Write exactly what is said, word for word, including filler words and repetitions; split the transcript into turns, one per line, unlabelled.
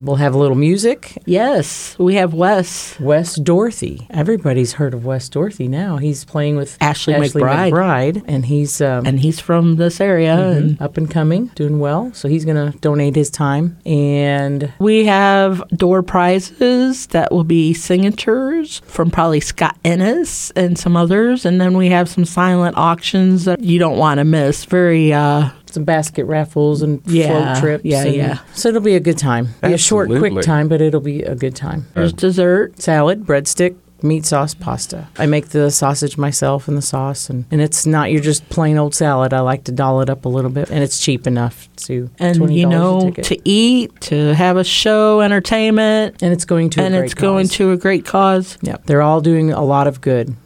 We'll have a little music.
Yes, we have Wes.
Wes Dorothy. Everybody's heard of Wes Dorothy now. He's playing with
Ashley,
Ashley
McBride.
McBride, and he's um,
And he's from this area.
mhm,
And
up and coming, doing well. So he's going to donate his time. And
we have door prizes that will be signatures from probably Scott Ennis and some others. And then we have some silent auctions that you don't want to miss. Very, uh,
some basket raffles and
Yeah,
float trips.
yeah,
and-
yeah.
So it'll be a good time. Be a short, quick
Absolutely.
time, but it'll be a good time.
there's dessert.
Salad, breadstick, meat sauce, pasta. I make the sausage myself and the sauce, and, and it's not your just plain old salad. I like to doll it up a little bit, and it's cheap enough to
And,
twenty dollars
you
a
know,
ticket.
to eat, to have a show, entertainment.
and it's going to
And
a great
it's going
cause.
to a great cause.
Yep. They're all doing a lot of good.